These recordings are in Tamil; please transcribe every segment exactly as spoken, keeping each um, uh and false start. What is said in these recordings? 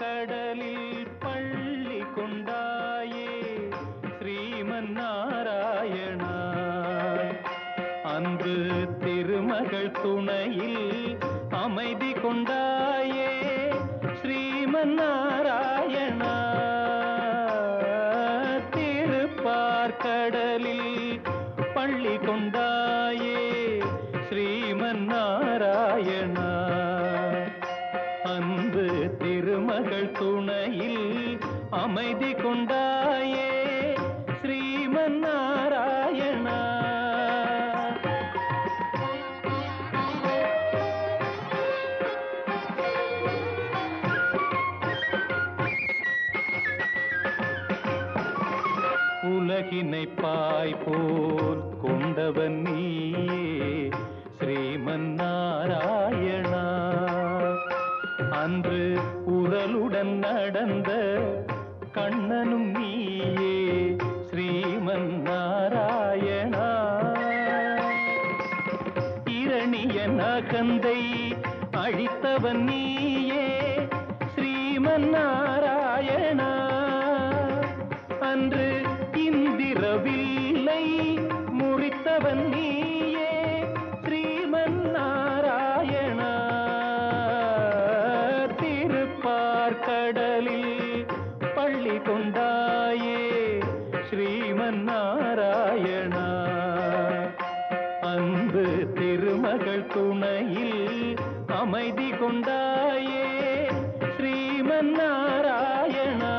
கடலில் பள்ளி கொண்டாயே ஸ்ரீமன் நாராயணா. அன்று திருமகள் துணையில் அமைதி கொண்டாயே ஸ்ரீமன் நாராயணா. திருப்பார்கடலில் பள்ளி கொண்டாயே ஸ்ரீமன் நாராயணா. அன்பு திருமகள் துணையில் அமைதி கொண்டாயே ஸ்ரீமன் நாராயணா. உலகினை பாய் போல் கொண்டவன் நீயே ஸ்ரீமன் நாராயணா. அன்று உரலுடன் நடந்த கண்ணனும் நீயே ஸ்ரீமன் நாராயணா. இரணியன் அகந்தை அழித்தவன் நீயே ஸ்ரீமன் நாராயணா. அன்று இந்திரவில்லை முறித்தவன் நீயே ஸ்ரீமன் நாராயணா. திருப்பார்கடலில் பள்ளி கொண்டாயே ஸ்ரீமன் நாராயணா. அன்பு திருமகள் துணையில் அமைதி கொண்டாயே ஸ்ரீமன் நாராயணா.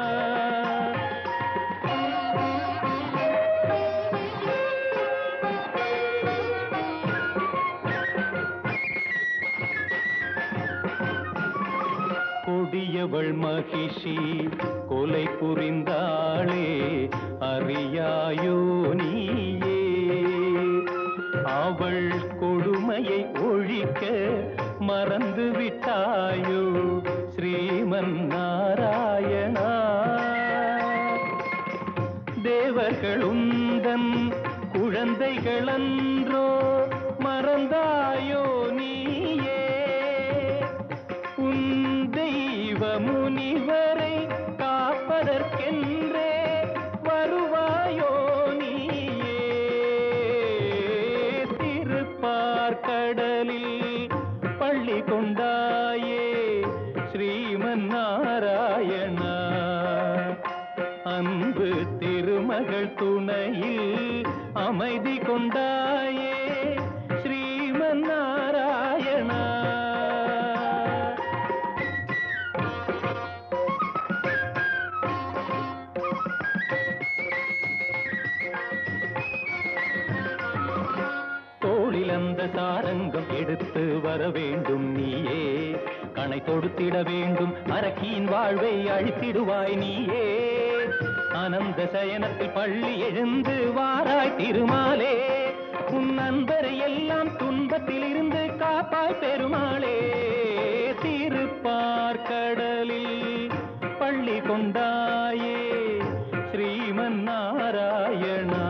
கொடியவள் மகிஷி கொலை புரிந்தாளே அறியாயோ நீயே. அவள் கொடுமையை ஒழிக்க மறந்து விட்டாயோ ஸ்ரீமன் நாராயணா. தேவர்கள் உந்தன் குழந்தைகளன்றோ மறந்தாயோ நீயே. உன் தெய்வ முனிவரை காப்பதற்கென்றே வருவாயோ நீயே. திருப்பார்கடலில் பள்ளி கொண்டாயே ஸ்ரீமன் நாராயணா. அன்பு திருமகள் துணையில் அமைதி கொண்டாயே ஸ்ரீமன் நாராயணா. தோளில் அந்த சாரங்கம் எடுத்து வர வேண்டும் நீயே. கணை தொடுத்திட வேண்டும் அரக்கியின் வாழ்வை அழித்திடுவாய் நீயே. ஆனந்த சயனத்தில் பள்ளி எழுந்து வாராய் திருமாலே. உன் நண்பரை எல்லாம் துன்பத்தில் இருந்து காப்பாய் பெருமாளே. திருப்பார்கடலில் பள்ளி கொண்டாயே ஸ்ரீமன் நாராயணா.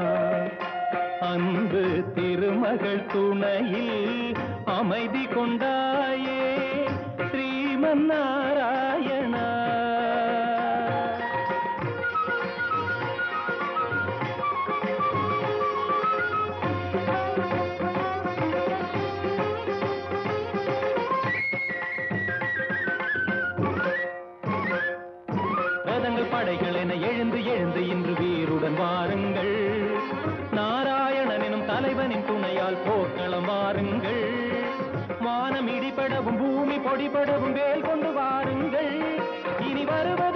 அன்பு திருமகள் துணையில் அமைதி கொண்டாயே ஸ்ரீமன் நாராயணா. ரதங்கள் படைகள் என எழுந்து எழுந்து இன்று வீருடன் வாருங்கள். நாராயணன் எனும் தலைவனின் துணையால் போர்க்களம் வாருங்கள். வானம் இடிபடவும் பூமி பொடிபடவும் வேல் கொண்டு வாருங்கள். இனி வருவ